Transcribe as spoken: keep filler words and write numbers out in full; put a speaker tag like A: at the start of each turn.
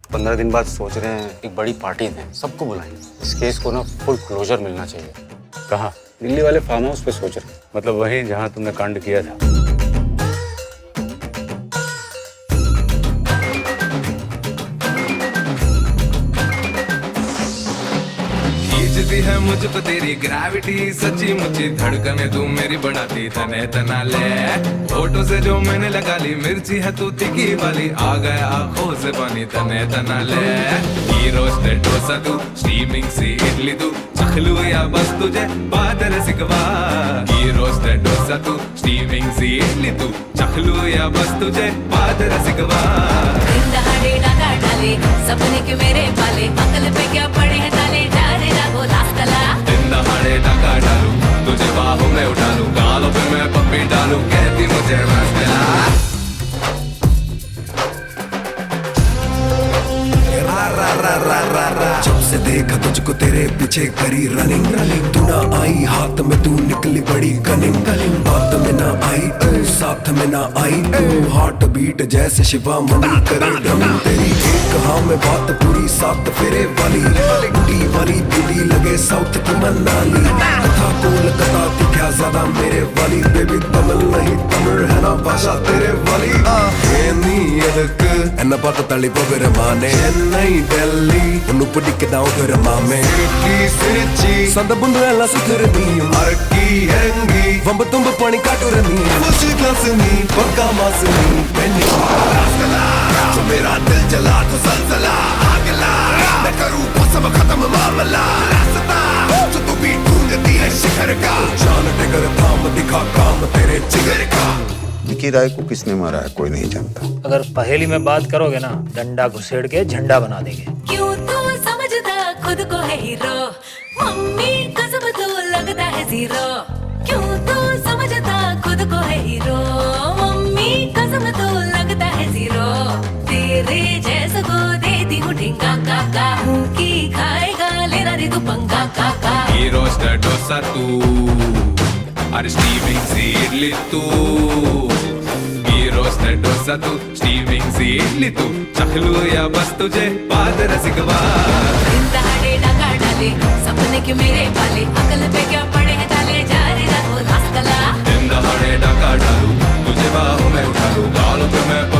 A: पंद्रह दिन बाद सोच रहे हैं एक बड़ी पार्टी दें, सबको बुलाएंगे। इस केस को ना फुल क्लोजर मिलना चाहिए।
B: कहाँ?
A: दिल्ली वाले फार्म हाउस पे सोच रहे हैं।
B: मतलब वहीं जहाँ तुमने कांड किया था?
C: खींचती है मुझको तेरी ग्रेविटी, सच्ची मुच्ची धड़कने तू मेरी बढ़ाती तने तना ले। फोटो से जो मैंने लगा ली मिर्ची है तू तीखी वाली, आ गया आंखों से पानी तने तना ले। घी रोस्टेड डोसा तू, स्टीमिंग सी इडली तू, चखलू या बस तुझे बादर सिकवा। घी रोस्टेड डोसा तू, स्टीमिंग सी इडली तू, चखलू या बस तुझे बादर सिकवा।
D: दहाड़े डाका डाले सपने के मेरे पाले, अकल पे क्या पड़े हैं ताले, जा रे जागो लास कला।
C: दिन दहाड़े डाका डालू, तुझे बाहों में उठा लूं, गालों पे मैं पप्पी डालूं, कहती मुझे मस्त मिला।
E: जब से देखा तुझको तेरे पीछे करी रनिंग रनिंग, तू ना आई हाथ में तू निकली बड़ी कनिंग कनिंग। बात में ना आई तू, साथ में ना आई तू, हार्ट बीट जैसे शिवा मनी करे ड्रमिंग। तेरी एक हाँ में बात पूरी सात फेरे वाली, बूटी वाली दिल्ली लगे साउथ की मनाली। कथा कोलकाता थी क्या ज्यादा मेरे वाली, बेबी तमिल नहीं तमिल है ना भाषा तेरे वाली। ஏனி எதுக்கு என்ன பார்த்து தள்ளி போகிற மானே, சென்னை டெல்லி ஒன்னு பிடிக்கதா ஒரு மாமே। சிரிச்சி சந்த புந்து எல்லாம் சுத்துற நீ, மறக்கி இறங்கி வம்ப தும்ப பணி காட்டுற நீ। फर्स्ट क्लास नी पक्का मास नी पेनी रास्कला, जो मेरा दिल जला तो सलसला आगला। मैं करूँ कसम खत्म मामला, रास्ता जो तू भी ढूंढती है शिखर का, जान टेकर थाम दिखा काम तेरे जिगर का।
F: विकी राय को किसने मारा है कोई नहीं जानता।
G: अगर पहेली में बात करोगे ना, डंडा घुसेड़ के झंडा बना देंगे।
D: क्यों तू समझता खुद को है हीरो, मम्मी कसम तो लगता है जीरो। क्यों तू समझता खुद को है हीरो, मम्मी कसम तो लगता है जीरो। तेरे जैसे को देती हूँ ढींगा का का, की खाएगा लेना रे तू पंगा का का।
C: घी रोस्टेड डोसा तू, अरे स्टीमिंग सी इडली तू। घी रोस्टेड डोसा तू, स्टीमिंग सी इडली तू, चखलू या बस तुझे बादर सिकवा।
D: दिन दहाड़े डाका डाले सपने के मेरे पाले, अकल पे क्या पड़े हैं ताले, जा रे जागो लास कला।
C: दिन दहाड़े डाका डालू, तुझे बाहों में उठा लूं, गालों पे मैं